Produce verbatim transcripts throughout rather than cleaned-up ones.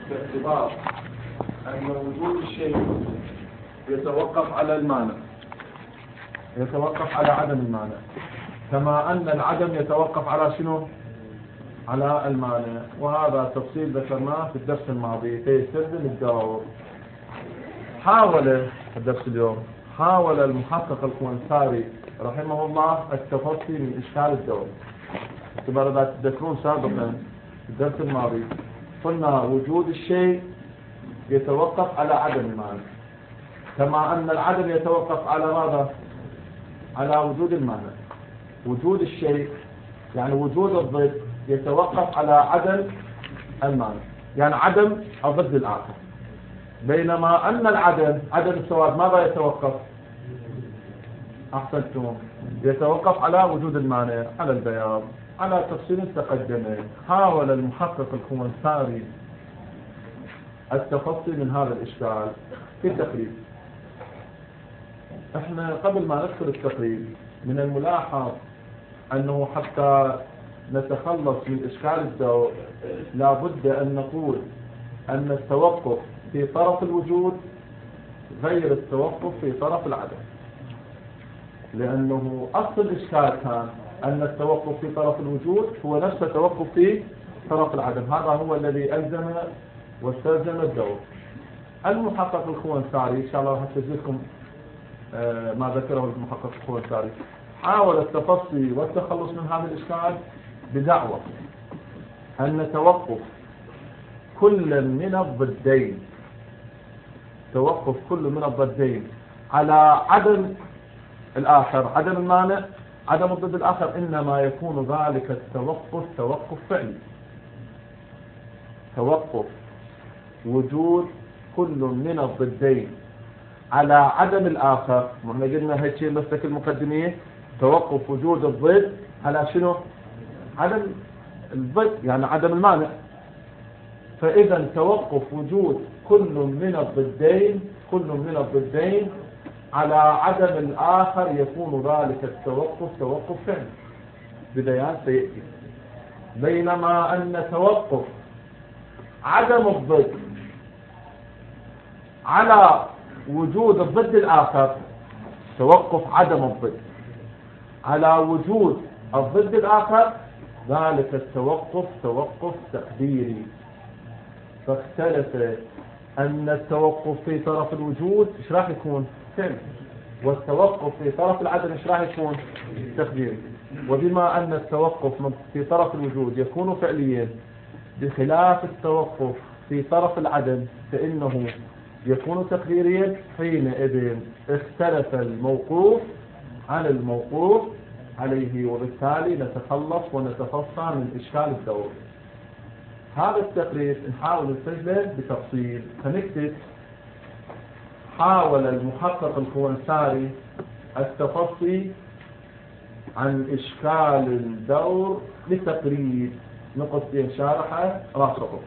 باعتبار أن وجود الشيء يتوقف على المانع، يتوقف على عدم المانع، كما أن العدم يتوقف على شنو؟ على المانع. وهذا تفصيل ذكرناه في الدرس الماضي في سرد الدور. حاول الدرس اليوم حاول المحقق الخوانساري رحمه الله التفصي من إشكال الدور. كما إذا تذكرون سابقا في الدرس الماضي قلنا وجود الشيء يتوقف على عدم المانع، كما أن العدم يتوقف على ماذا؟ على وجود المانع. وجود الشيء يعني وجود الضد يتوقف على عدم المانع، يعني عدم الضد الآخر. بينما أن العدم عدم السواد ماذا يتوقف؟ أحسنتم، يتوقف على وجود المانع، على البياض، على تفصيل تقدم. حاول المحقق الخوانساري التفصي من هذا الإشكال في التقريب. احنا قبل ما ندخل التقريب من الملاحظ أنه حتى نتخلص من إشكال الدور لا بد أن نقول أن التوقف في طرف الوجود غير التوقف في طرف العدم، لأنه أصل الإشكال كان أن التوقف في طرف الوجود هو نفس التوقف في طرف العدم. هذا هو الذي ألزم واستلزم الدور. المحقق الخوانساري إن شاء الله راح أجزيكم ما ذكره المحقق الخوانساري حاول التفصي والتخلص من هذا الإشكال بدعوة أن توقف كل من الضدين توقف كل من الضدين على عدم الآخر، عدم المانع، عدم الضد الآخر، إنما يكون ذلك التوقف توقف فعلي. توقف وجود كل من الضدين على عدم الآخر، وإحنا قلنا هيك شيء مسلك المقدمية، توقف وجود الضد على شنو؟ عدم الضد يعني عدم المانع. فإذا توقف وجود كل من الضدين كل من الضدين على عدم الآخر يكون ذلك التوقف توقف فعلي ببيان سيأتي. بينما أن توقف عدم الضد على وجود الضد الآخر، توقف عدم الضد على وجود الضد الآخر، ذلك التوقف توقف تقديري. فاختلف أن التوقف في طرف الوجود إيش راح يكون؟ فعلي، والتوقف في طرف العدم إيش راح يكون؟ تقديري. وبما أن التوقف في طرف الوجود يكون فعليا بخلاف التوقف في طرف العدم فإنه يكون تقديريا، حينئذ اختلف الموقوف عن الموقوف عليه، وبالتالي نتخلص ونتفصى من إشكال الدور. هذا التقرير نحاول نسجله بتفصيل. فنكتب حاول المحقق الخوانساري التفصي عن إشكال الدور لتقريب نقطتين شارحة راسخه.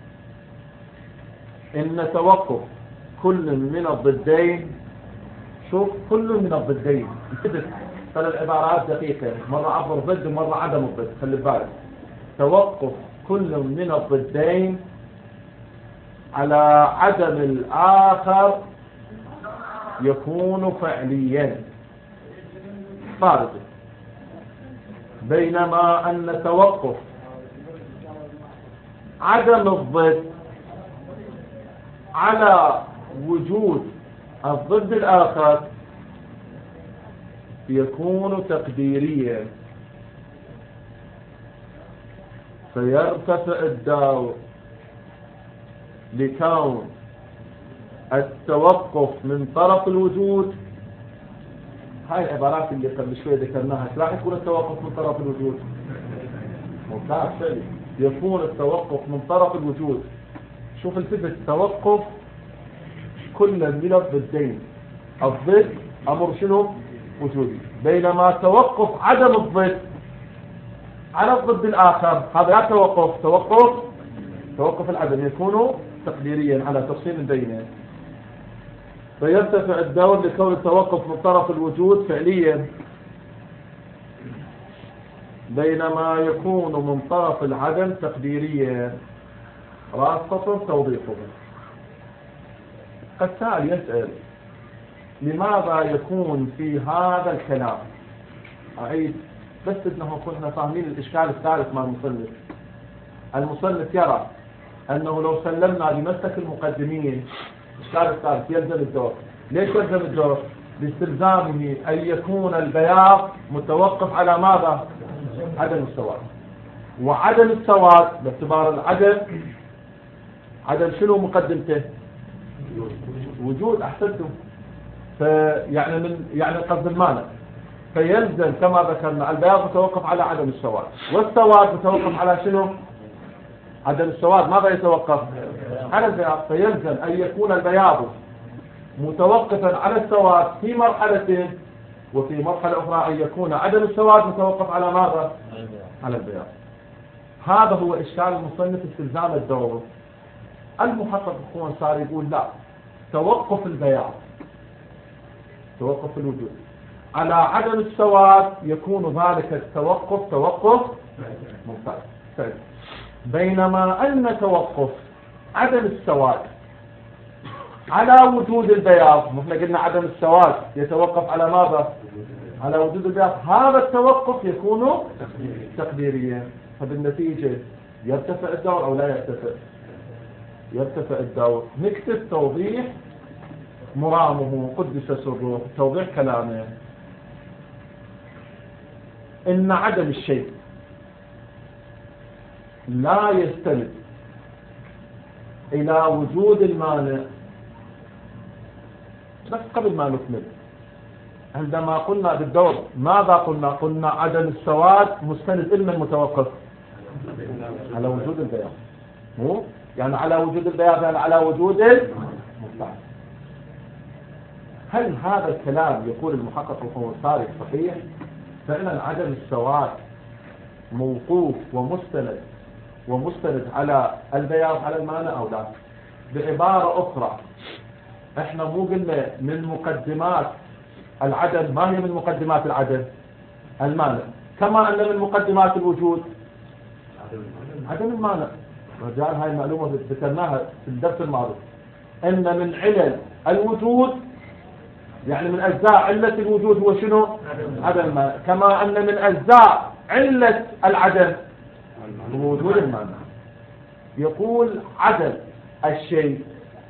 إن توقف كل من الضدين، شوف كل من الضدين انتبه، ترى العبارات دقيقة، مرة عبر ضد ومرة عدم الضد، خلي بالك. توقف كل من الضدين على عدم الآخر يكون فعليا فارغا. بينما أن توقف عدم الضد على وجود الضد الآخر يكون تقديريا، فيرتفع الدور لكون التوقف من طرف الوجود. هاي العبارات اللي قبل شوي ذكرناها، راح يكون التوقف من طرف الوجود ممتاز فعلي، يكون التوقف من طرف الوجود. شوف الفكرة، توقف كل من الضدين، الضد أمر شنو؟ وجودي. بينما توقف عدم الضد على الضد الآخر هذا لا توقف، توقف توقف العدم يكون تقديريا على تفصيل بينه. فيرتفع الدور لكون التوقف من طرف الوجود فعليا، بينما يكون من طرف العدم تقديريا. خلاص فصل توضيحه. قد سأل يسأل لماذا يكون في هذا الكلام، أعيد بس إنه كنا فاهمين الإشكال الثالث مع المصنف. المصنف يرى أنه لو سلمنا لمسلك المقدمين الإشكال الثالث يلزم الدور. ليش يلزم الدور؟ لاستلزامه أن يكون البياض متوقف على ماذا؟ عدم السواد. وعدم السواد باعتبار العدم عدم شنو مقدمته؟ وجود. أحسنتم. فيعني من يعني قصد المانع. فيلزم كما ذكرنا البياض متوقف على عدم السواد، والسواد متوقف على شنو؟ عدم السواد. ماذا يتوقف؟ على البياض. فيلزم أن يكون البياض متوقفا على السواد في مرحلة، وفي مرحلة أخرى أن يكون عدم السواد متوقف على ماذا؟ على البياض. هذا هو إشكال المصنف استلزام الدور. المحقق هو صار يقول لا، توقف البياض توقف الوجود على عدم السواد يكون ذلك التوقف توقف ممتاز. بينما أن توقف عدم السواد على وجود البياض، مثل قلنا عدم السواد يتوقف على ماذا؟ على وجود البياض. هذا التوقف يكون تقديريا. فبالنتيجة يرتفع الدور أو لا يرتفع؟ يرتفع الدور. نكتب توضيح مرامه قدس سره، توضيح كلامه. إن عدم الشيء لا يستند إلى وجود المانع. بس قبل ما نكمل، عندما قلنا بالدور ماذا قلنا؟ قلنا عدم السواد مستند إلى المتوقف على وجود البياض، مو يعني على وجود البياض يعني على وجود المستعد. هل هذا الكلام يقول المحقق الخمساري صحيح؟ فعلا عدم السواد موقوف ومستند ومستند على البياض على المانع أو لا؟ بعبارة أخرى، احنا مو قلنا من مقدمات العدم، ما هي من مقدمات العدم؟ المانع. كما أن من مقدمات الوجود عدم المانع. رجال هاي المعلومة ذكرناها في الدرس الماضي، ان من علل الوجود يعني من أجزاء علة الوجود هو شنو؟ عدم المانع. كما أن من أجزاء علة العدم هو وجود المانع. يقول عدم الشيء،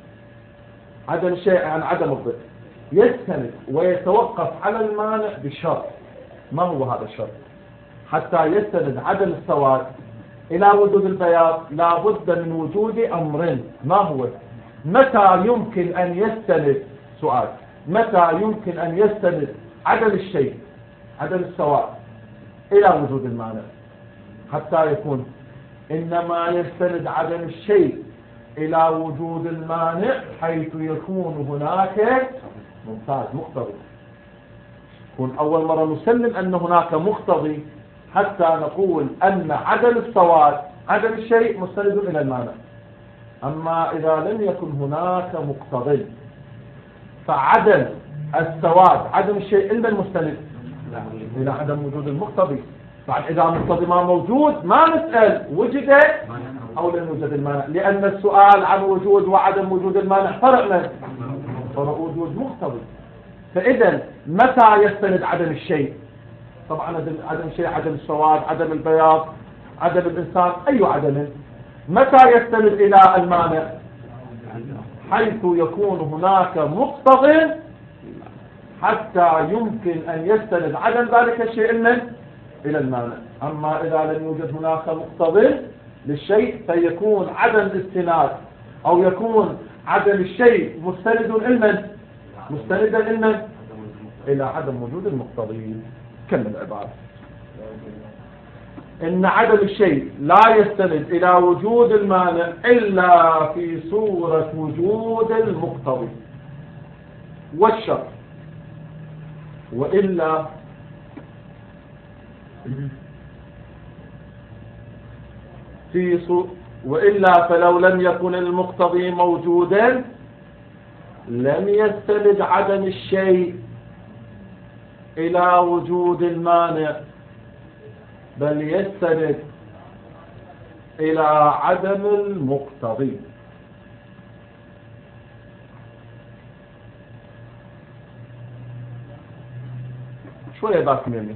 عدم الشيء يعني عدم الضد، يستند ويتوقف على المانع بشرط. ما هو هذا الشرط؟ حتى يستند عدم السواد إلى وجود البياض لا بد من وجود أمرين. ما هو؟ متى يمكن أن يستند سؤال متى يمكن أن يستند عدم الشيء عدم السواد إلى وجود المانع حتى يكون؟ إنما يستند عدم الشيء إلى وجود المانع حيث يكون هناك ممتاز مقتضي. يكون أول مرة نسلم أن هناك مقتضي حتى نقول أن عدم السواد عدم الشيء مستند إلى المانع. أما إذا لم يكن هناك مقتضي فعدم السواد عدم الشيء إلا المستند إلى عدم وجود المقتضي. بعد إذا المقتضي ما موجود ما نسأل وجد أو لم يوجد المانع، لأن السؤال عن وجود وعدم وجود المانع فرق من فرق وجود مقتضي. فإذا متى يستند عدم الشيء؟ طبعا عدم الشيء عدم السواد عدم البياض عدم الإنسان، أي عدم. متى يستند إلى المانع؟ حيث يكون هناك مقتضي حتى يمكن أن يستند عدم ذلك الشيء من إلى المانع. أما إذا لم يوجد هناك مقتضي للشيء فيكون عدم الاستناد أو يكون عدم الشيء مستند إلى مستندا إلى إلى عدم وجود المقتضي. كمل العبارة. إن عدم الشيء لا يستند إلى وجود المانع إلا في صورة وجود المقتضي والشرط، وإلا في صو... وإلا فلو لم يكن المقتضي موجودا لم يستند عدم الشيء إلى وجود المانع، بل يستند إلى عدم المقتضي. شوية باكم يمي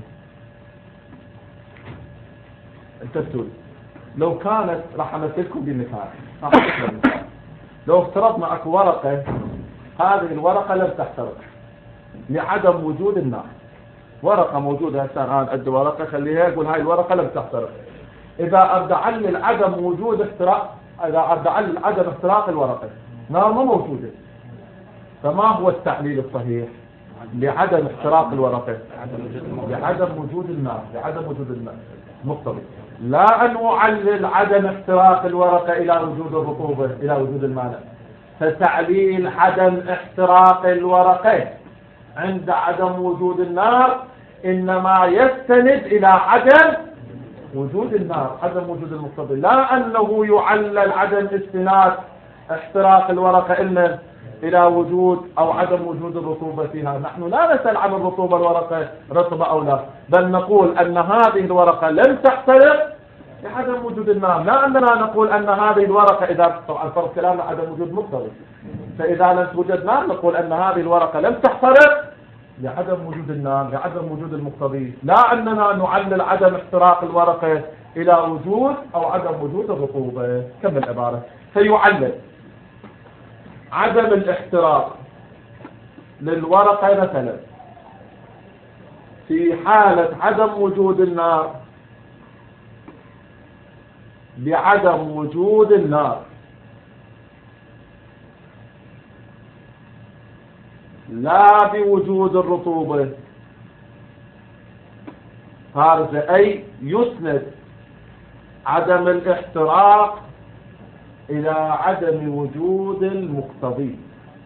انتبهوا. لو كانت راح امثلكم بمثال، لو افترضنا اكو ورقة، هذه الورقة لم تحترق لعدم وجود النار. ورقة موجودة هسه الآن عندي ورقة خليها اقول هاي الورقة لم تحترق. إذا أرد علل عدم وجود احتراق، إذا أرد علل عدم احتراق الورقة، نار مو موجودة، فما هو التعليل الصحيح لعدم احتراق الورقة؟ لعدم وجود النار، لعدم وجود النار مقتضي. لا أن أعلل عدم احتراق الورقة إلى وجود الرطوبة، إلى وجود المانع. فتعليل عدم احتراق الورقة عند عدم وجود النار إنما يستند إلى عدم وجود النار، عدم وجود المقتضي، لا أنه يعلل عدم استناد احتراق الورقة إلا إلى وجود أو عدم وجود الرطوبة فيها. نحن لا نسأل عن الرطوبة الورقة رطبة أو لا، بل نقول أن هذه الورقة لم تحترق لعدم وجود النار، لا أننا نقول أن هذه الورقة إذا طبعا فرض كلامنا عدم وجود مقتضي، فإذا لم توجد نار نقول أن هذه الورقة لم تحترق لعدم وجود النار، لعدم وجود المقتضي، لا أننا نعلل عدم احتراق الورقة إلى وجود أو عدم وجود الرطوبة. كم العبارة؟ فيعلل عدم الاحتراق للورقة مثلا في حالة عدم وجود النار بعدم وجود النار، لا بوجود الرطوبة. هذا أي يسند عدم الاحتراق إلى عدم وجود المقتضي،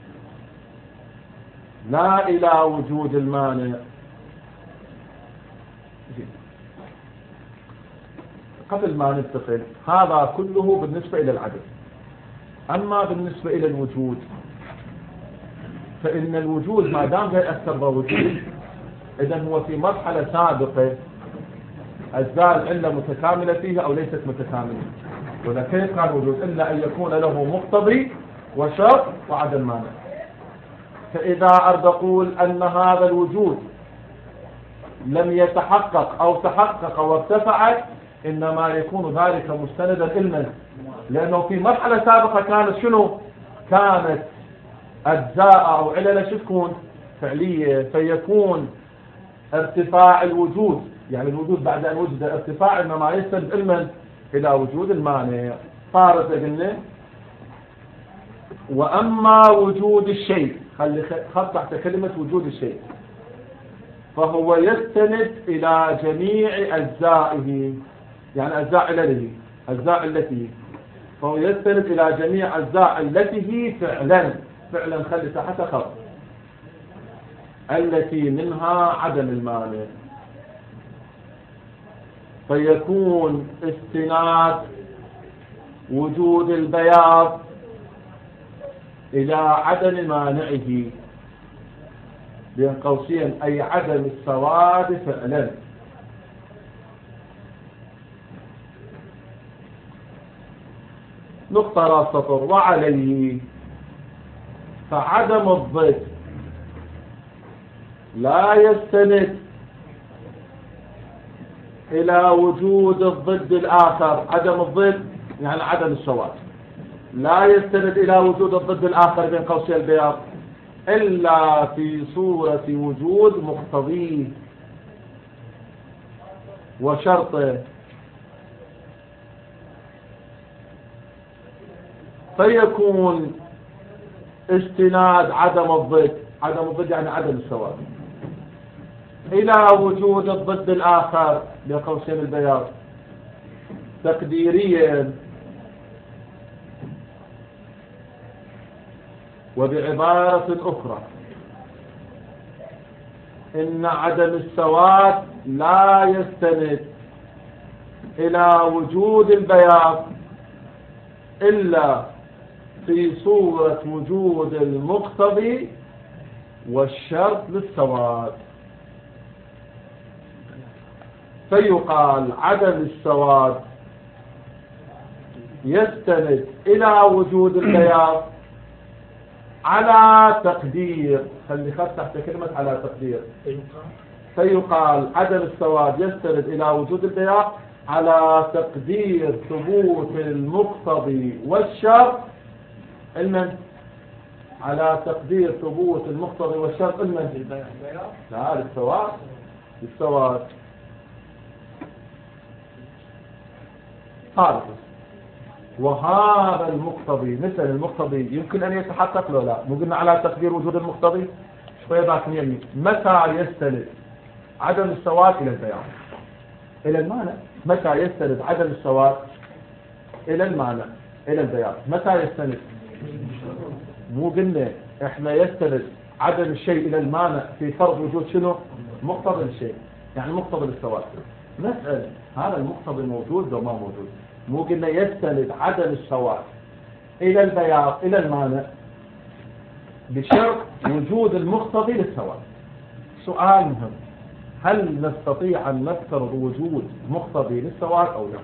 لا إلى وجود المانع. قبل ما ننتقل، هذا كله بالنسبة إلى العدم. أما بالنسبة إلى الوجود، فإن الوجود ما دام لا يأثر بوجود، إذا هو في مرحلة سابقة أجزاء العلة متكاملة فيها أو ليست متكاملة، ولا كيف قال وجود إلا أن يكون له مقتضي وشرط وعدم مانع. فإذا أرد أقول أن هذا الوجود لم يتحقق أو تحقق وارتفع، إنما يكون ذلك مستندا إلما، لأنه في مرحلة سابقة كانت شنو؟ كانت أجزاء أو علل شو تكون؟ فعلية، فيكون ارتفاع الوجود، يعني الوجود بعد أن وجد ارتفاع، إنما يستند علما إلى وجود المانع. صارت قلنا وأما وجود الشيء، خلي خط تحت كلمة وجود الشيء، فهو يستند إلى جميع أجزائه، يعني أجزاء علله، أجزاء علته، فهو يستند إلى جميع أجزاء علته فعلا، فعلا خلي تحت خط، التي منها عدم المانع. فيكون استناد وجود البياض إلى عدم مانعه، بين قوسين أي عدم السواد فعلا. نقطة راس سطر. وعليه فعدم الضد لا يستند إلى وجود الضد الآخر. عدم الضد يعني عدم السواد، لا يستند إلى وجود الضد الآخر بين قوسين البياض إلا في صورة وجود مقتضيه وشرطه. فيكون استناد عدم الضد، عدم الضد يعني عدم السواد، إلى وجود الضد الآخر بقوسين البياض تقديريا، وبعبارة أخرى إن عدم السواد لا يستند إلى وجود البياض إلا في صورة وجود المقتضي والشرط للسواد. فيقال عدم السواد يستند إلى وجود البياض على تقدير، خلي خط تحت كلمة على تقدير، فيقال عدم السواد يستند إلى وجود البياض على تقدير ثبوت المقتضي والشرط المن على تقدير ثبوت المقتضي والشرط المن لا للسواد للسواد هذا. وهذا المقتضي مثل المقتضي يمكن أن يتحقق له لا، مو قلنا على تقدير وجود المقتضي شوية ذاك يمين. متى يستند عدم السواد إلى البيان إلى المعنى؟ متى يستند عدم السواد إلى المعنى إلى البيان؟ متى يستند؟ مو قلنا إحنا يستند عدم الشيء إلى المعنى في فرض وجود شنو؟ مقتضى الشيء، يعني مقتضى السواد. نسأل هذا المقتضى موجود أو ما موجود؟ مو قلنا يستند عدم السواد إلى البياض إلى المعنى بشرط وجود المقتضي للسواد. سؤال مهم، هل نستطيع أن نفترض وجود مقتضي للسواد أو لا؟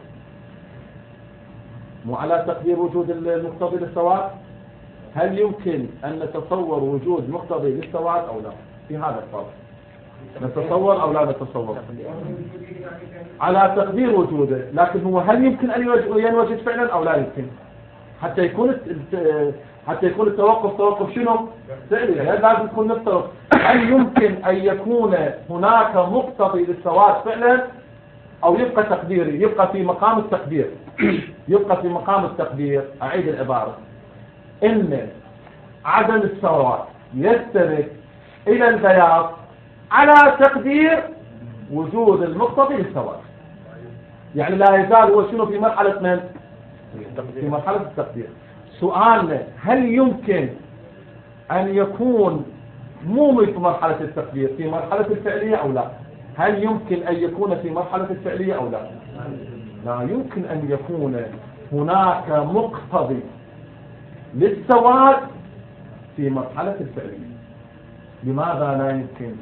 مو على تقدير وجود المقتضي للسواد؟ هل يمكن أن نتصور وجود مقتضي للسواد أو لا؟ في هذا الفرق نتصور أو لا نتصور؟ على تقدير وجوده، لكن هو هل يمكن أن ينوجد فعلا أو لا يمكن؟ حتى يكون حتى يكون التوقف توقف شنو؟ فعلي. لازم نكون نفترض هل يمكن أن يكون هناك مقتضي للسواد فعلا أو يبقى تقديري، يبقى في مقام التقدير يبقى في مقام التقدير. أعيد العبارة، إن عدم السواد يستند إلى البياض على تقدير وجود المقتضي للسواد، يعني لا يزال هو شنو في مرحلة من؟ في مرحلة التقدير. سؤالنا هل يمكن أن يكون مو في مرحلة التقدير في مرحلة الفعلية أو لا؟ هل يمكن أن يكون في مرحلة الفعلية أو لا؟ لا يمكن أن يكون هناك مقتضي للسواد في مرحلة الفعلية. لماذا لا يمكن؟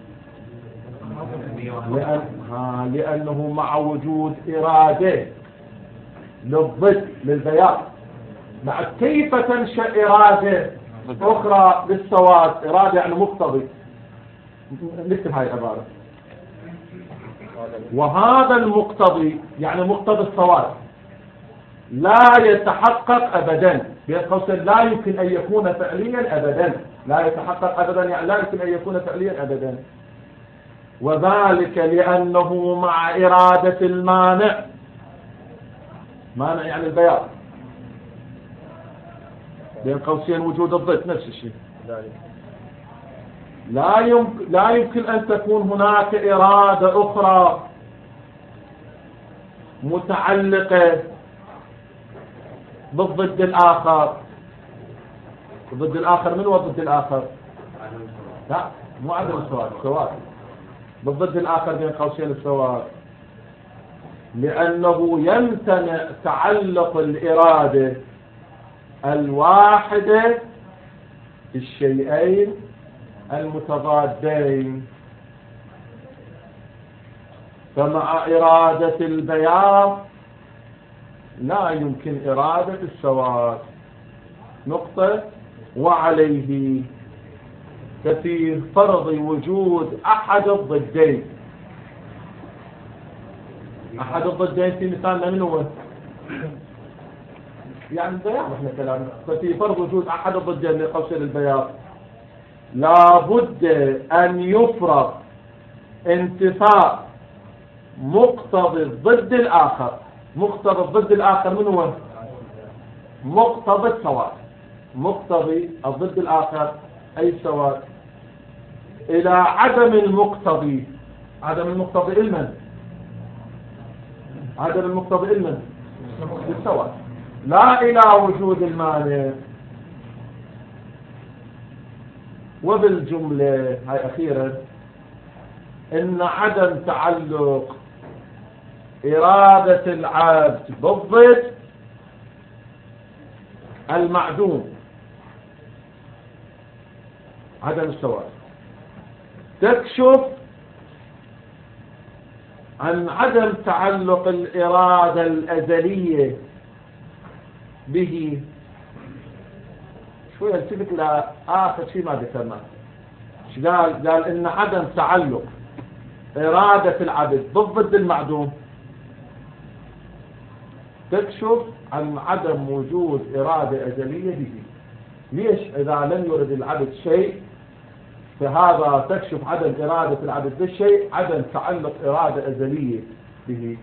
لأن ها لأنه مع وجود إرادة للضد للبياض، مع كيف تنشأ إرادة أخرى للسواد؟ إرادة يعني مقتضي. نكتب هاي العبارة، وهذا المقتضي يعني مقتضي السواد لا يتحقق أبدا، بين قوسين لا يمكن أن يكون فعليا أبدا، لا يتحقق أبدا يعني لا يمكن أن يكون فعليا أبدا. وذلك لأنه مع إرادة المانع، مانع يعني البياض، بين قوسين وجود الضد نفس الشيء، لا يمكن لا يمكن أن تكون هناك إرادة أخرى متعلقة بالضد الآخر. الضد الآخر من هو الضد الآخر؟ لا مو عدم السواد، السواد بالضد الآخر بين قوسين السواد، لأنه يمتنع تعلق الإرادة الواحدة بالشيئين المتضادين. فمع إرادة البياض لا يمكن إرادة السواد، نقطة. وعليه ففي فرض وجود أحد الضدين، أحد الضدين في مثالنا من هو؟ يعني البياض احنا كلامنا. ففي فرض وجود أحد الضدين لقوسين البياض لا بد أن يفرض انتفاء مقتضى الضد الآخر. مقتضى الضد الآخر من هو؟ مقتضى السواد. مقتضي الضد الآخر أي السواد إلى عدم المقتضي. عدم المقتضي المن؟ عدم المقتضي المن؟ للسواد، لا إلى وجود المانع. وبالجملة هاي أخيرا إن عدم تعلق إرادة العبد بالضد المعدوم عدم السواد تكشف عن عدم تعلق الإرادة الأزلية به. شوية التفت إلى آخر شيء ما ذكرناه. ايش قال؟ قال إن عدم تعلق إرادة العبد ضد المعدوم تكشف عن عدم وجود إرادة أزلية به. ليش؟ إذا لم يرد العبد شيء فهذا تكشف عدم إرادة العبد بالشيء، عدم تعلق إرادة أزلية به.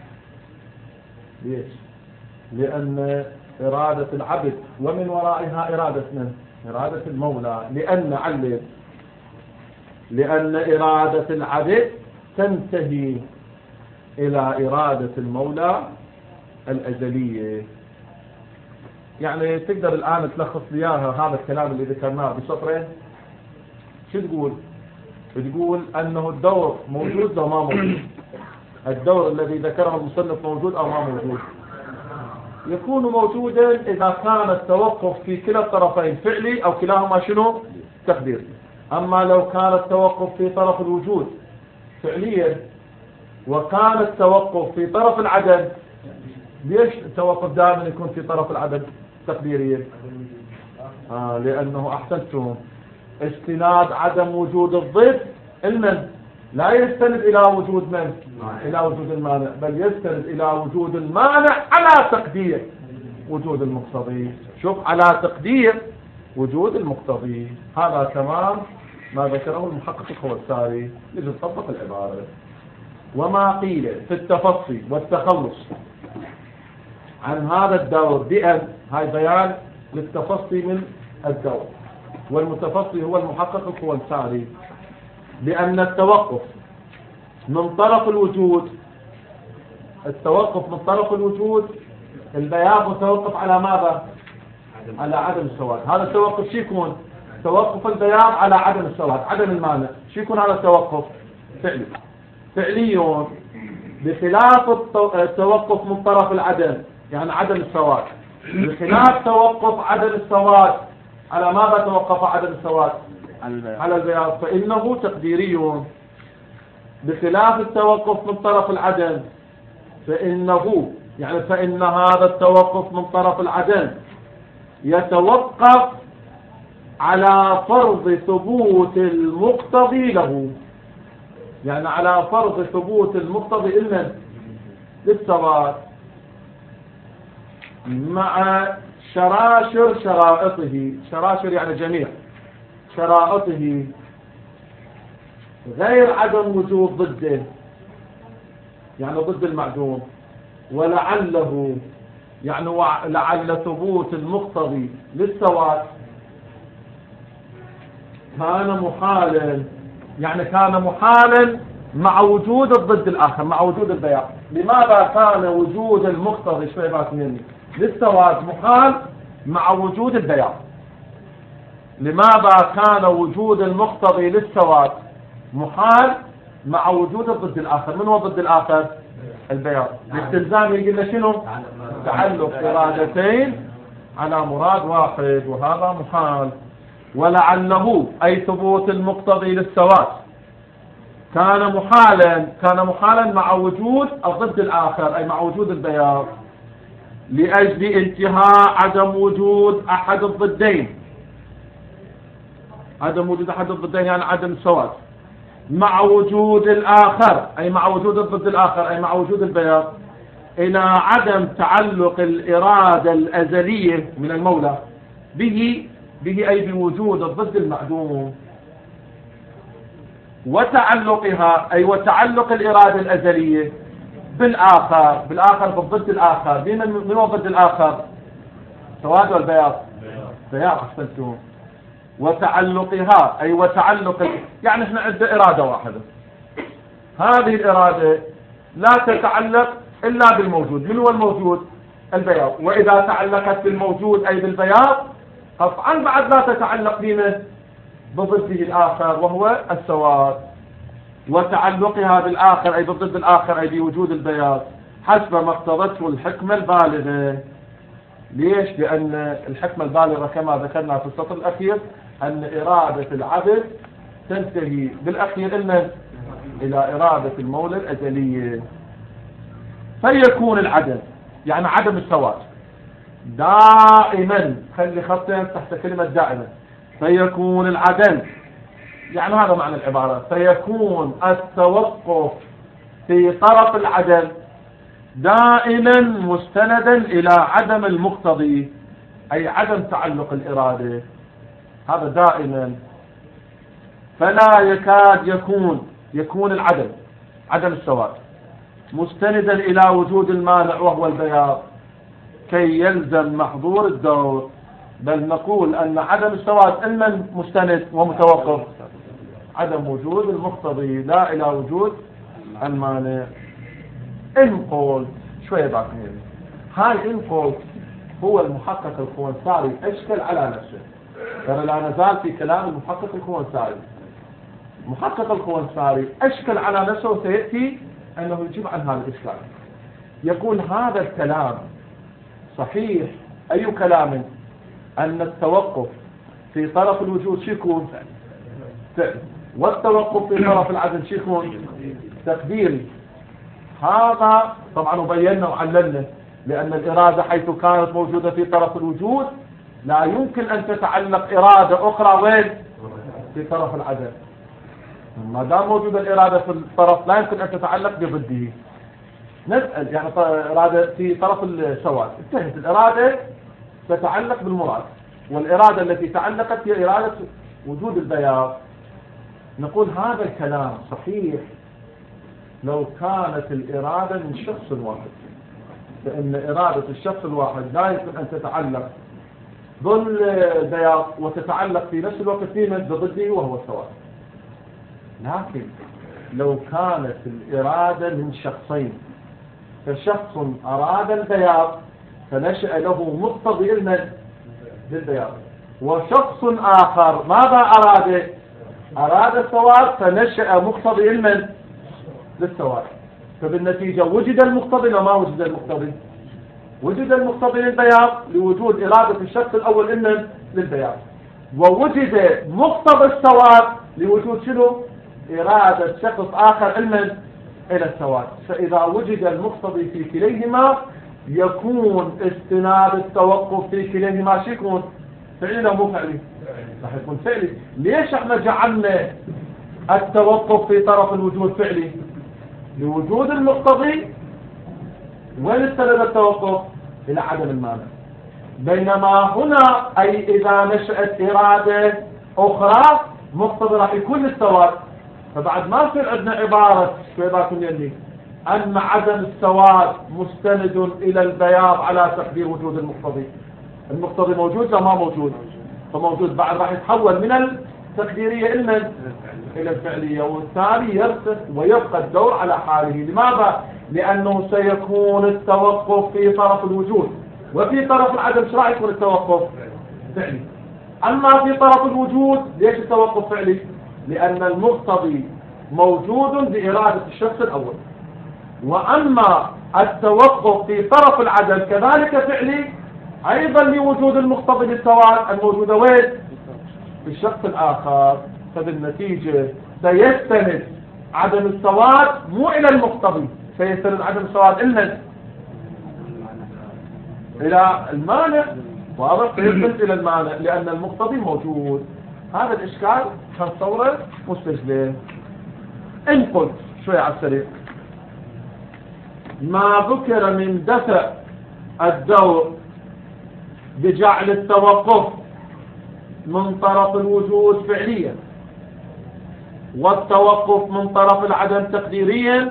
ليش؟ لأن إرادة العبد ومن ورائها إرادة من؟ إرادة المولى. لأن علم لأن إرادة العبد تنتهي إلى إرادة المولى الأزلية. يعني تقدر الآن تلخص لي إياها هذا الكلام اللي ذكرناه بسطرين؟ شو تقول؟ تقول أنه الدور موجود أو ما موجود؟ الدور الذي ذكره المصنف موجود أو ما موجود؟ يكون موجودا إذا كان التوقف في كلا الطرفين فعلي أو كلاهما شنو؟ تقديري. أما لو كان التوقف في طرف الوجود فعليا وكان التوقف في طرف العدم، ليش التوقف دائما يكون في طرف العدم تقديريا؟ آه لأنه أحسنتم استناد عدم وجود الضد المن لا يستند إلى وجود من؟ إلى وجود المانع، بل يستند إلى وجود المانع على تقدير وجود المقتضي. شوف، على تقدير وجود المقتضي. هذا تمام ما ذكره المحقق الخوالساري. يجب تطبق العبارة. وما قيل في التفصي والتخلص عن هذا الدور بأن، هاي بيان للتفصي من الدور، والمتفصي هو المحقق الخوالساري، بأن التوقف من طرف الوجود التوقف من طرف الوجود البيان متوقف على ماذا؟ على عدم السواد. هذا التوقف شو يكون؟ توقف البيان على عدم السواد، عدم المانع. شو يكون هذا التوقف؟ فعلي فعلي بخلاف التوقف من طرف العدم، يعني عدم السواد. بخلاف توقف عدم السواد، على ماذا توقف عدم السواد؟ على البيان، فإنه تقديري. بخلاف التوقف من طرف العدم فإنه يعني فإن هذا التوقف من طرف العدم يتوقف على فرض ثبوت المقتضي له، يعني على فرض ثبوت المقتضي إلا للسواد مع شراشر شرائطه. شراشر يعني جميع شرائطه، غير عدم وجود ضده، يعني ضد المعدوم. ولعله يعني لعل ثبوت المقتضي للسواد كان محالا، يعني كان محالا مع وجود الضد الآخر، مع وجود البيان. لماذا كان وجود المقتضي شوي بات مني للسواد محال مع وجود البيان؟ لماذا كان وجود المقتضي للسواد محال مع وجود الضد الآخر؟ من هو الضد الآخر؟ البيان. باستلزام يقول شنو؟ تعلق إرادتين على مراد واحد، وهذا محال. ولعله أي ثبوت المقتضي للسواد كان محالا كان محالا مع وجود الضد الآخر، أي مع وجود البيان، لأجل انتهاء عدم وجود أحد الضدين. عدم وجود أحد الضدين يعني عدم السواد، مع وجود الآخر أي مع وجود الضد الآخر، أي مع وجود البيان، إلى عدم تعلق الإرادة الأزلية من المولى به به أي بوجود الضد المعدوم، وتعلقها أي وتعلق الإرادة الأزلية بالآخر بالآخر بالضد الآخر. من هو الضد الآخر؟ سواد والبياض؟ بياض. أحسنتم. وتعلقها أي وتعلق، يعني احنا عندنا إرادة واحدة، هذه الإرادة لا تتعلق إلا بالموجود. من هو الموجود؟ البياض. وإذا تعلقت بالموجود أي بالبياض قطعا بعد لا تتعلق بمن؟ بضده الآخر وهو السواد. وتعلقها بالآخر أي بالضد الآخر أي بوجود البياض حسب ما اقتضته الحكمة البالغة. ليش؟ لأن الحكمة البالغة كما ذكرنا في السطر الأخير أن إرادة العبد تنتهي بالأخير إلا إلى إرادة المولى الأزلية. فيكون العدم يعني عدم السواد دائما، خلي خطين تحت كلمة دائما، فيكون العدم، يعني هذا معنى العبارة، فيكون التوقف في طرف العدم دائما مستندا إلى عدم المقتضي، أي عدم تعلق الإرادة، هذا دائما. فلا يكاد يكون يكون العدم، عدم السواد، مستندا إلى وجود المانع وهو البياض كي يلزم محظور الدور، بل نقول أن عدم السواد إما مستند ومتوقف، عدم وجود المقتضي لا إلى وجود المانع. إن قلت شوية باقي هاي إن قلت هو المحقق الخوانساري أشكل على نفسه، ترى لا نزال في كلام المحقق الخوانساري. محقق الخوانساري أشكل على نفسه وسيأتي أنه يجيب عن هذا الإشكال. يقول هذا الكلام صحيح، أي كلام؟ أن التوقف في طرف الوجود شيكون فعل، والتوقف في طرف العدم شيكون تقديري. هذا طبعا وبينا وعللنا، لأن الإرادة حيث كانت موجودة في طرف الوجود لا يمكن أن تتعلق إرادة أخرى وين؟ في طرف العدم. ما دام موجودة الإرادة في الطرف لا يمكن أن تتعلق بضده. نسأل يعني إرادة في طرف السواد، انتهت الإرادة تتعلق بالمراد، والإرادة التي تعلقت هي إرادة وجود البياض. نقول هذا الكلام صحيح لو كانت الإرادة من شخص واحد، فإن إرادة الشخص الواحد لا يمكن أن تتعلق بالبياض وتتعلق في نفس الوقت فيما بضده وهو السواد. لكن لو كانت الإرادة من شخصين، فشخص أراد البياض فنشأ له مقتضي علما بالبياض، وشخص آخر ماذا أراد؟ أراد السواد فنشأ مقتضي علما للسواد، فبالنتيجة وجد المقتضي وما وجد المقتضي؟ وجد المقتضي للبياض لوجود إرادة الشخص الأول علما للبياض، ووجد مقتضي السواد لوجود شنو؟ إرادة شخص آخر علما إلى السواد. فإذا وجد المقتضي في كليهما يكون استناد التوقف في كليهما شو يكون؟ فعلي مو فعلي؟ راح يكون فعلي. ليش احنا جعلنا التوقف في طرف الوجود فعلي؟ لوجود المقتضي. وين استند التوقف؟ إلى عدم المانع. بينما هنا أي إذا نشأت إرادة أخرى مقتضي راح يكون للسواد، فبعد ما يصير عندنا عبارة شويباكم يلي أن عدم السواد مستند إلى البياض على تقدير وجود المقتضي. المقتضي موجود لا ما موجود؟ فموجود، بعد راح يتحول من التقديرية إلى إلى الفعلية، والتالي يرسخ ويبقى الدور على حاله. لماذا؟ لأنه سيكون التوقف في طرف الوجود، وفي طرف العدم ايش راح يكون التوقف؟ فعلي. أما في طرف الوجود ليش التوقف فعلي؟ لأن المقتضي موجود بإرادة الشخص الأول، وأما التوقف في طرف العدم كذلك فعلي أيضا لوجود المقتضي للسواد الموجودة وين؟ في الشخص الآخر. فبالنتيجة سيستند عدم السواد مو إلى المقتضي، سيستند عدم السواد إلا إلى المانع، واضح؟ سيستند إلى المانع لأن المقتضي موجود. هذا الإشكال كان صورة مستجلة. إن قلت شوي على السريع ما ذكر من دفع الدور بجعل التوقف من طرف الوجود فعليا والتوقف من طرف العدم تقديريا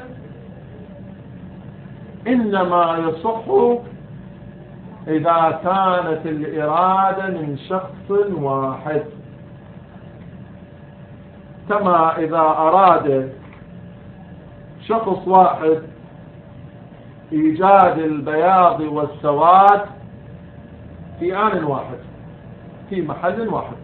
إنما يصح إذا كانت الإرادة من شخص واحد، كما إذا أراد شخص واحد إيجاد البياض والسواد في آن واحد في محل واحد،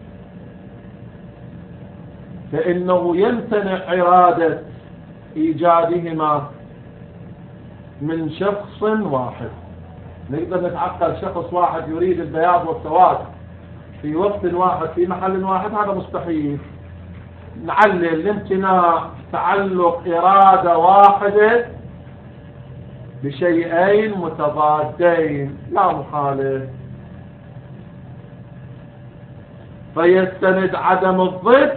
فإنه يمتنع إرادة إيجادهما من شخص واحد. نقدر نتعقل شخص واحد يريد البياض والسواد في وقت واحد في محل واحد، هذا مستحيل. نعلل الامتناع تعلق إرادة واحدة بشيئين متضادين لا مخالف، فيستند عدم الضد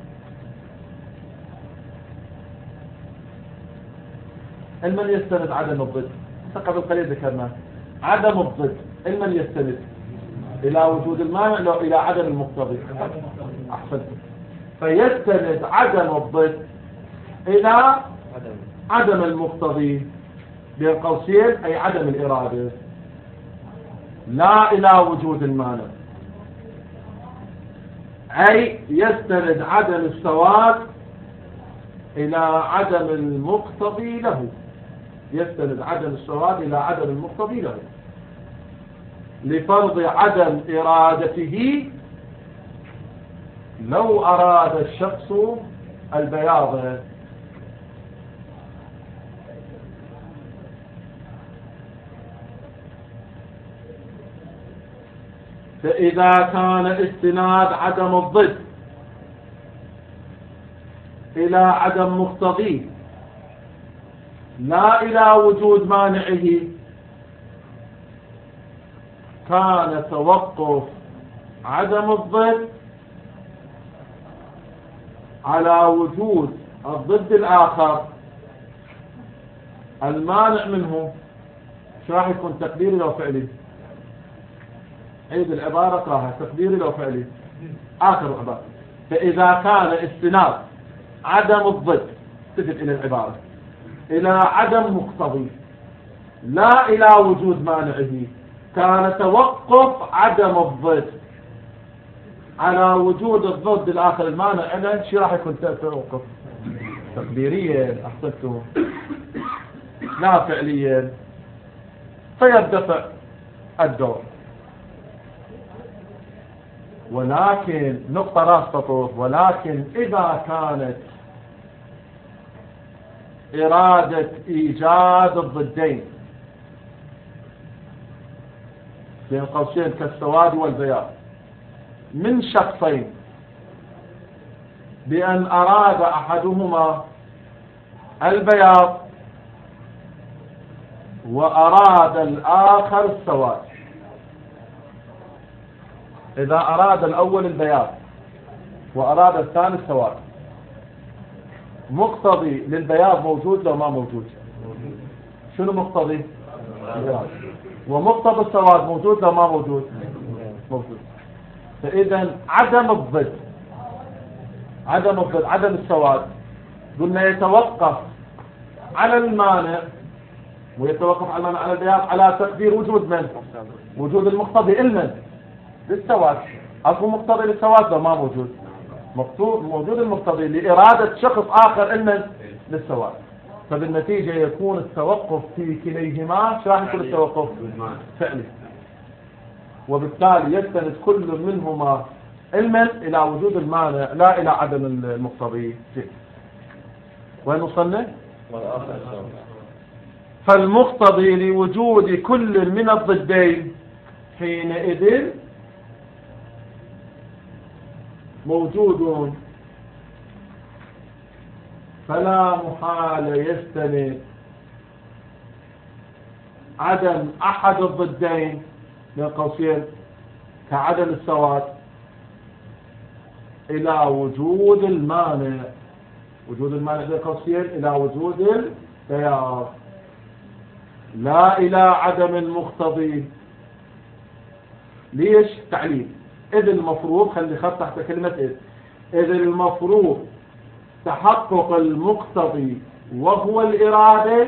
المن يستند عدم الضد قبل قليل ذكرنا عدم الضد المن يستند إلى وجود المانع لو إلى عدم المقتضي. أحسنت. فيستند عدم الضد إلى عدم المقتضي بين قوسين أي عدم الإرادة، لا إلى وجود المانع، أي يستند عدم السواد إلى عدم المقتضي له، يستند عدم السواد إلى عدم المقتضي له لفرض عدم إرادته لو أراد الشخص البياض. فإذا كان استناد عدم الضد إلى عدم مقتضيه لا إلى وجود مانعه، كان توقف عدم الضد على وجود الضد الآخر المانع منه. شو راح يكون تقديري لو فعلي؟ عيد العبارة قراها تقديري لو فعلي آخر عبارة. فإذا كان استناد عدم الضد تفت إلى العبارة إلى عدم مقتضي لا إلى وجود مانعه، كان توقف عدم الضد على وجود الضد الآخر المانع إذن شو راح يكون توقف؟ تقديريا. أحسنتم. لا فعليا. فيدفع الدور. ولكن نقطة راس تطور، ولكن إذا كانت إرادة إيجاد الضدين بين قوسين كالسواد والبياض من شخصين بأن أراد أحدهما البياض وأراد الآخر السواد، إذا أراد الأول البياض وأراد الثاني السواد، مقتضي للبياض موجود لو ما موجود؟ شنو مقتضي؟ ومقتضي السواد موجود لو ما موجود؟ موجود. فإذا عدم الضد عدم الضد عدم السواد قلنا يتوقف على المانع ويتوقف على المانع على البياض على تقدير وجود من؟ وجود المقتضي المن؟ للسواد. أكو مقتضي للسواد لو ما موجود؟ موجود المقتضي لإرادة شخص آخر المن؟ للسواد. فبالنتيجة يكون التوقف في كليهما. شو راح يكون التوقف؟ فعلي. وبالتالي يستند كل منهما علما إلى وجود المانع لا إلى عدم المقتضي. وين وصلنا؟ فالمقتضي لوجود كل من الضدين حينئذ موجود، فلا محال يستند عدم أحد الضدين من قوسين كعدم السواد إلى وجود المانع، وجود المانع من قوسين إلى وجود البياض لا إلى عدم المقتضي. ليش؟ تعليل. إذ المفروض خلي خط تحت كلمة إذ إذ المفروض تحقق المقتضي وهو الإرادة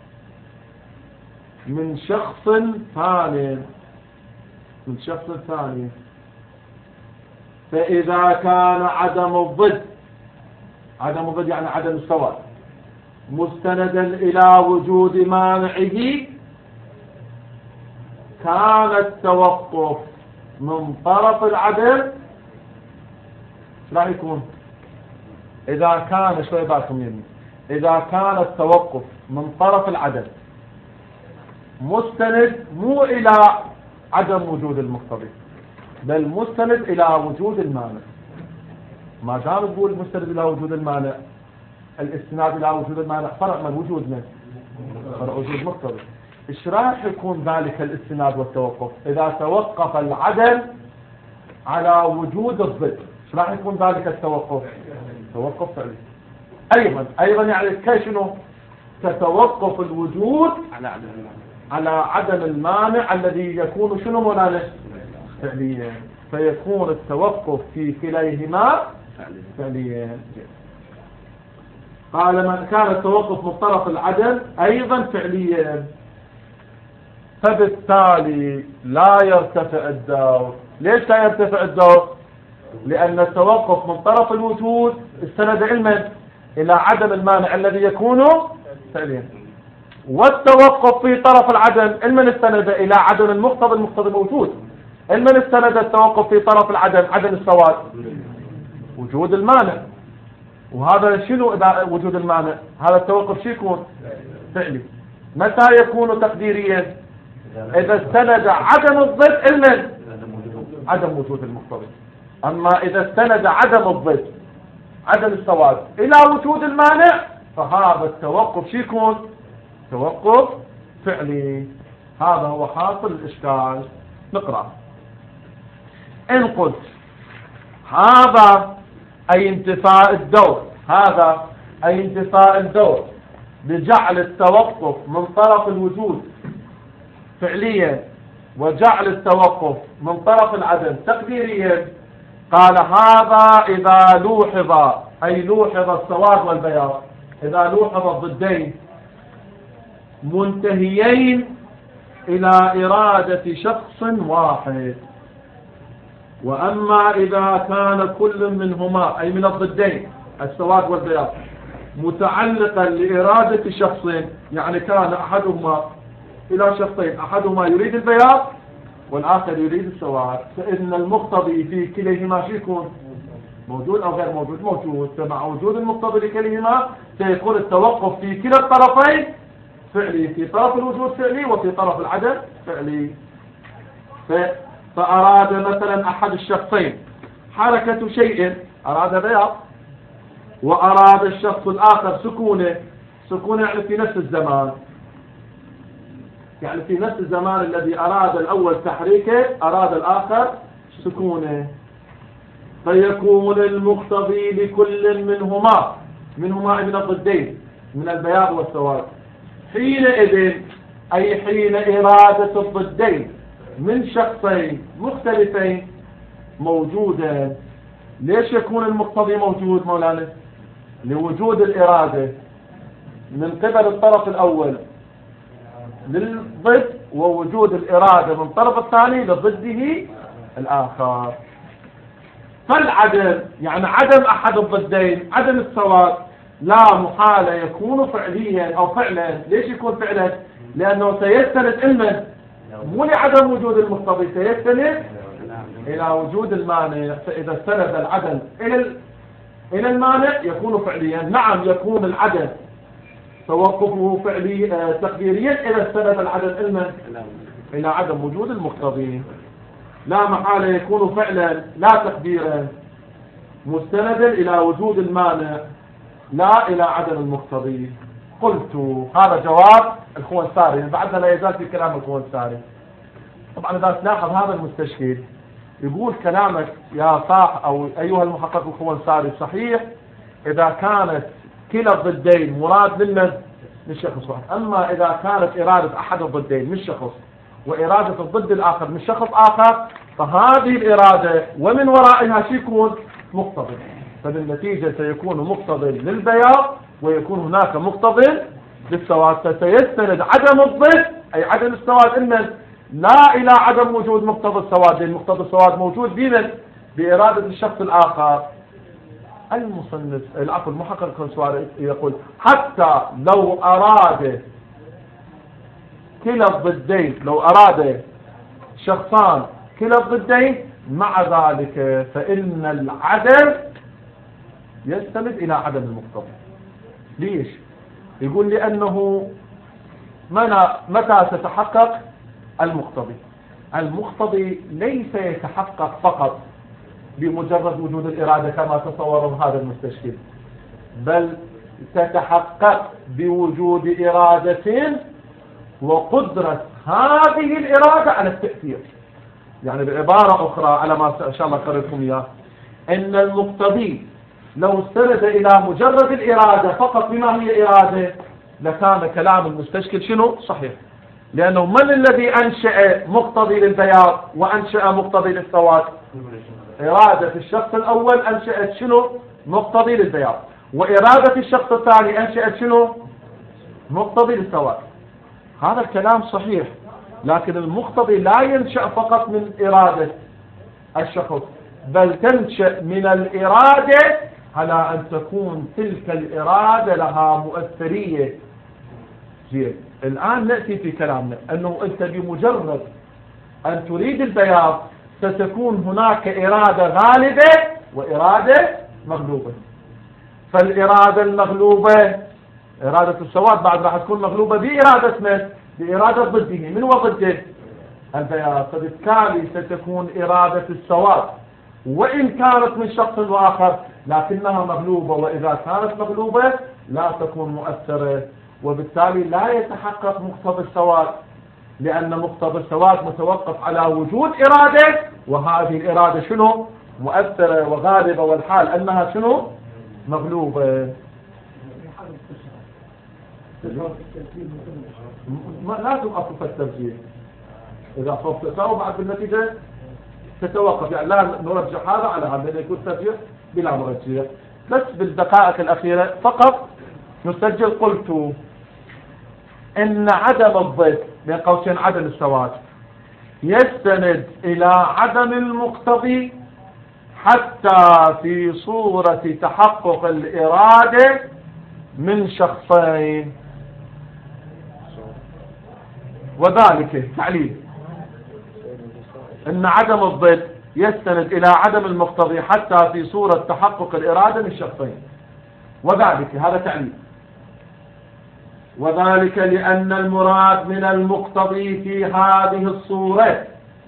من شخص ثاني من شخص ثاني. فإذا كان عدم الضد عدم الضد يعني عدم السواد مستندا إلى وجود مانعه، كان التوقف من طرف العدل لا يكون. إذا كان شوي بالكم يمين إذا كان التوقف من طرف العدل مستند مو إلى عدم وجود المقتضي بل مستند إلى وجود المانع. ما دام تقول مستند إلى وجود المانع، الاستناد إلى وجود المانع فرع من وجود من وجود مقتضي. ايش راح يكون ذلك الاستناد والتوقف اذا توقف العدم على وجود الضد؟ ايش راح يكون ذلك التوقف؟ توقف فعلي. ايضا ايضا يعني كيف شنو؟ تتوقف الوجود على عدم المانع على عدم المانع الذي يكون شنو مولانا؟ فعليا. فيكون التوقف في كليهما فعليا. قال من كان التوقف من طرف العدم ايضا فعليا فبالتالي لا يرتفع الدور. ليش لا يرتفع الدور؟ لان التوقف من طرف الوجود استند علما الى عدم المانع الذي يكون فعليا، والتوقف في طرف العدم علما استند الى عدم المقتضى المقتضى موجود. علما استند التوقف في طرف العدم عدم السواد وجود المانع. وهذا شنو اذا وجود المانع؟ هذا التوقف شو يكون؟ فعلي. متى يكون تقديريا؟ اذا استند عدم الضد علما عدم وجود المقتضي. اما اذا استند عدم الضد عدم السواد الى وجود المانع فهذا التوقف شو يكون؟ توقف فعلي. هذا هو حاصل الاشكال. نقرأ. ان قلت هذا اي انتفاء الدور، هذا اي انتفاء الدور بجعل التوقف من طرف الوجود فعليا وجعل التوقف من طرف العدم تقديريا. قال هذا اذا لوحظ اي لوحظ السواد والبياض، اذا لوحظ الضدين منتهيين الى ارادة شخص واحد. واما اذا كان كل منهما اي من الضدين السواد والبياض متعلقا لارادة شخص، يعني كان احدهما الى شخصين، احدهما يريد البياض والاخر يريد السواد، فان المقتضي في كليهما شو يكون؟ موجود او غير موجود؟ موجود. فمع وجود المقتضي لكليهما سيكون التوقف في كلا الطرفين فعلي، في طرف الوجود فعلي وفي طرف العدم فعلي. فأراد مثلا أحد الشخصين حركة شيء، أراد بياض، وأراد الشخص الآخر سكونه. سكونه يعني في نفس الزمان، يعني في نفس الزمان الذي أراد الأول تحريكه أراد الآخر سكونه. فيكون المقتضي لكل منهما منهما من الضدين من البياض والسواد حينئذ أي حين إرادة الضدين من شخصين مختلفين موجودا. ليش يكون المقتضي موجود مولانا؟ لوجود الإرادة من قبل الطرف الأول للضد، ووجود الإرادة من الطرف الثاني لضده الآخر. فالعدم يعني عدم أحد الضدين عدم السواد لا محالة يكون فعليا أو فعلا. ليش يكون فعلا؟ لأنه سيستند علما مو لعدم وجود المقتضي، سيستند إلى وجود المانع. فإذا استند العدم إلى إلى المانع يكون فعليا. نعم يكون العدم توقفه فعلي آه تقديريا إذا استند العدم علما إلى عدم وجود المقتضي. لا محالة يكون فعلا لا تقديرا مستندا إلى وجود المانع لا إلى عدم المقتضي. قلت هذا جواب الخوانساري. بعدنا لا يزال في كلام الخوانساري. طبعا إذا تلاحظ هذا المستشهد يقول كلامك يا صاح أو أيها المحقق الخوانساري صحيح إذا كانت كلا الضدين مراد لمن؟ للشخص واحد. أما إذا كانت إرادة أحد الضدين من شخص وإرادة الضد الآخر من شخص آخر فهذه الإرادة ومن ورائها شو يكون؟ مقتضي. فبالنتيجة سيكون مقتضي للبياض ويكون هناك مقتضي للسواد. فسيستند عدم الضد أي عدم السواد إما لا إلى عدم وجود مقتضى السواد، لأن مقتضى السواد موجود بمن؟ بإرادة الشخص الآخر. المصنف العفو المحقق الخوانساري يقول حتى لو أراد كلا الضدين، لو أراد شخصان كلا الضدين مع ذلك فإن العدم يستند إلى عدم المقتضى. ليش؟ يقول لأنه متى تتحقق المقتضي؟ المقتضي ليس يتحقق فقط بمجرد وجود الإرادة كما تصوره هذا المستشكل، بل تتحقق بوجود إرادة وقدرة هذه الإرادة على التأثير. يعني بعبارة أخرى على ما إن شاء الله قرأتكم إياه، إن المقتضي لو استند إلى مجرد الإرادة فقط بما هي إرادة لكان كلام المستشكل شنو؟ صحيح. لأنه من الذي أنشأ مقتضي للبياض وأنشأ مقتضي للسواد؟ إرادة الشخص الأول أنشأت شنو؟ مقتضي للبياض، وإرادة الشخص الثاني أنشأت شنو؟ مقتضي للسواد. هذا الكلام صحيح، لكن المقتضي لا ينشأ فقط من إرادة الشخص، بل تنشأ من الإرادة على أن تكون تلك الإرادة لها مؤثرية. زين، الآن نأتي في كلامنا أنه أنت بمجرد أن تريد البياض ستكون هناك إرادة غالبة وإرادة مغلوبة. فالإرادة المغلوبة إرادة السواد بعد راح تكون مغلوبة بإرادة من؟ بإرادة ضده. من هو ضده؟ البياض. فبالتالي ستكون إرادة السواد وإن كانت من شخص آخر لكنها مغلوبة، وإذا كانت مغلوبة لا تكون مؤثرة، وبالتالي لا يتحقق مقتضى السواد، لأن مقتضى السواد متوقف على وجود إرادة، وهذه الإرادة شنو؟ مؤثرة وغالبة، والحال أنها شنو؟ مغلوبة. لا توقف في الترجيح. إذا صوت تساوي بعد بالنتيجة تتوقف، يعني لا نرجح هذا على هذا، لأن يكون ترجيح بلا مرجح. بس بالدقائق الأخيرة فقط نسجل قلت إن عدم الضد بين قوسين عدم السواد يستند إلى عدم المقتضي حتى في صورة تحقق الإرادة من شخصين، وذلك تعليل إن عدم الضد يستند إلى عدم المقتضي حتى في صورة تحقق الإرادة من شخصين، وذلك هذا تعليل، وذلك لأن المراد من المقتضي في هذه الصورة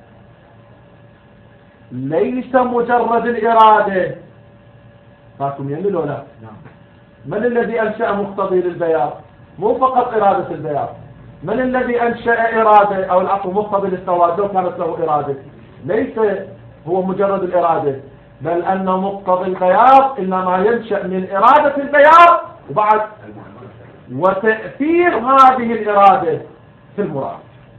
ليس مجرد الإرادة. فاكم يميل ولا؟ من الذي أنشأ مقتضي للبياض؟ مو فقط إرادة البياض. من الذي أنشأ إرادة أو العفو مقتضي للسواد لو كانت له إرادة؟ ليس هو مجرد الإرادة، بل أن مقتضي البياض إنما ينشأ من إرادة البياض وبعد وتأثير هذه الإرادة في المراد.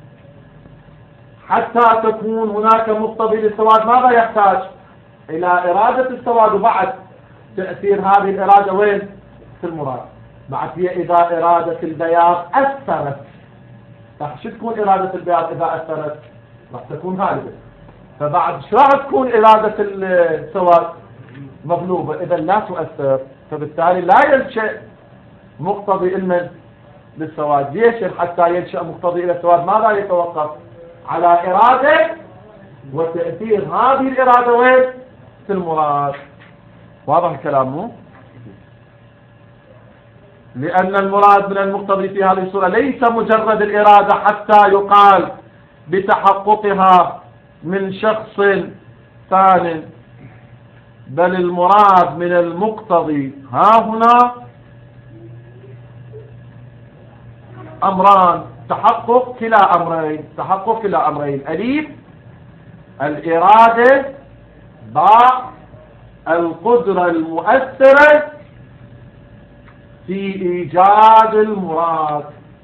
حتى تكون هناك مقتضي للسواد ماذا يحتاج؟ إلى إرادة السواد وبعد تأثير هذه الإرادة وين؟ في المراد. بعد هي إذا إرادة البياض أثرت، راح شو تكون إرادة البياض إذا أثرت؟ راح تكون غالبة. فبعد شو راح تكون إرادة السواد؟ مغلوبة، إذا لا تؤثر، فبالتالي لا ينشأ مقتضي المن للسواد. ليش؟ حتى ينشأ مقتضي إلى السواد ماذا يتوقف؟ على إرادة وتأثير هذه الإرادة وين؟ في المراد. واضح الكلام مو؟ لأن المراد من المقتضي في هذه الصورة ليس مجرد الإرادة حتى يقال بتحققها من شخص ثاني، بل المراد من المقتضي ها هنا أمران، تحقق كلا أمرين، تحقق كلا أمرين: أليف الإرادة، باء القدرة المؤثرة في إيجاد المراد.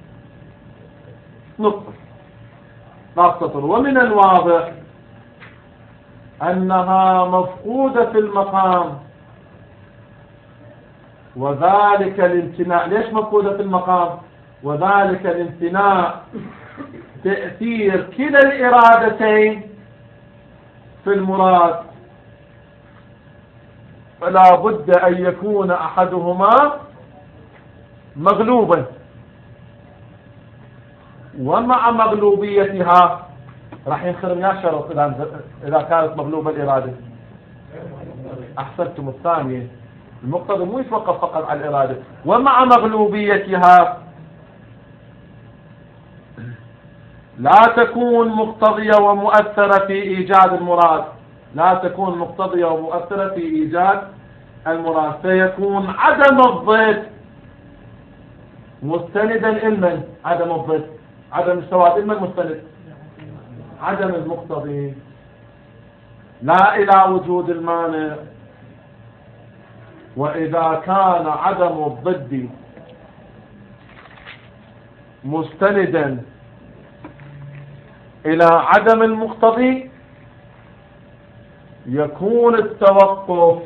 نقطة لا سطر. ومن الواضح أنها مفقودة في المقام، وذلك الامتناع. ليش مفقودة في المقام؟ وذلك الامتناع تأثير كلا الإرادتين في المراد، فلا بد أن يكون أحدهما مغلوبا، ومع مغلوبيتها راح ينخرم يا شرط إذا كانت مغلوبة الإرادة. أحسنتم الثانية، المقتضى مو يتوقف فقط على الإرادة، ومع مغلوبيتها لا تكون مقتضية ومؤثرة في إيجاد المراد، لا تكون مقتضية ومؤثرة في إيجاد المراد، فيكون عدم الضد مستندا إلمن عدم الضد، عدم السواد إلمن مستند عدم المقتضي، لا إلى وجود المانع. وإذا كان عدم الضد مستندا إلى عدم المقتضي يكون التوقف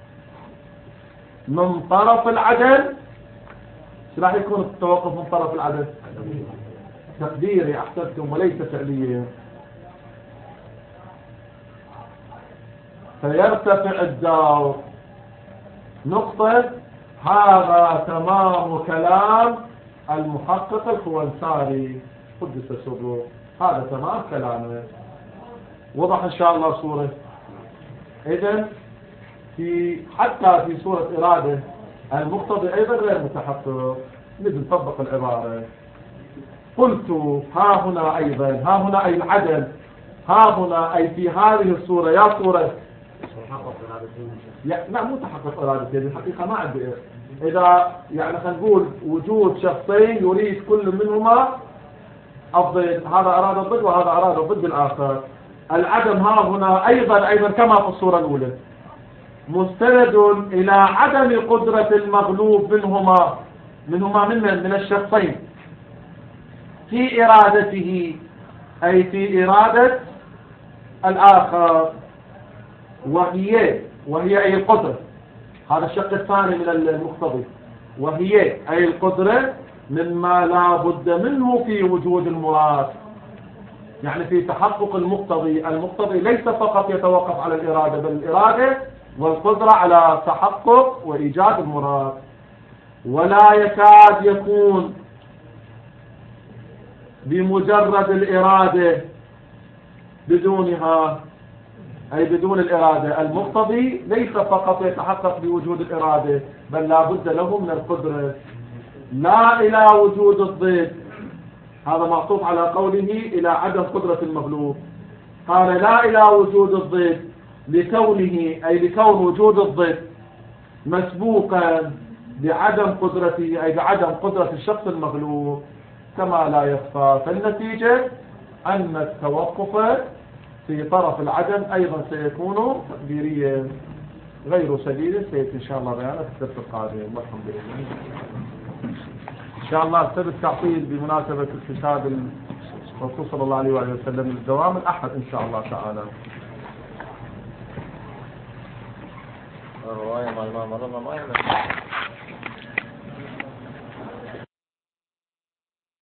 من طرف العدل. شو راح يكون التوقف من طرف العدل؟ تقديري أحسنتم وليس فعليا. فيرتفع الدور. نقطة. هذا تمام كلام المحقق الخوانساري قدس سره، هذا تمام كلامه. وضح إن شاء الله صورة. إذن في حتى في صورة إرادة المقتضي أيضا غير متحقق. نبي نطبق العبارة. قلت ها هنا أيضا، ها هنا أي العدل، ها هنا أي في هذه الصورة يا صورة لا مو تحقق إرادتين الحقيقة ما عندي. إذا يعني خلينا نقول وجود شخصين يريد كل منهما الضد، هذا أراد الضد وهذا أراد الضد الآخر. العدم ها هنا أيضا أيضا كما في الصورة الأولى مستند إلى عدم قدرة المغلوب منهما منهما من من الشخصين في إرادته، أي في إرادة الآخر، وهي وهي أي القدرة. هذا الشق الثاني من المقتضي. وهي أي القدرة مما لا بد منه في وجود المراد. يعني في تحقق المقتضي، المقتضي ليس فقط يتوقف على الإرادة بل الإرادة والقدرة على تحقق وإيجاد المراد. ولا يكاد يكون بمجرد الإرادة بدونها، أي بدون الإرادة. المقتضي ليس فقط يتحقق بوجود الإرادة بل لا بد له من القدرة. لا إلى وجود الضد، هذا معطوف على قوله إلى عدم قدرة المغلوب. قال لا إلى وجود الضد لكونه أي لكون وجود الضد مسبوقا بعدم قدرته أي بعدم قدرة الشخص المغلوب كما لا يخفى. فالنتيجة أن التوقف في طرف العدم أيضا سيكون تقديريا غير سبيل. سيأتي إن شاء الله بيانه في الدرس القادم والحمد لله. إن شاء الله سبب التعطيل بمناسبة استشهاد الرسول صلى الله عليه وسلم الدوام الأحد إن شاء الله تعالى. الرواية مع الإمام رضي الله عنه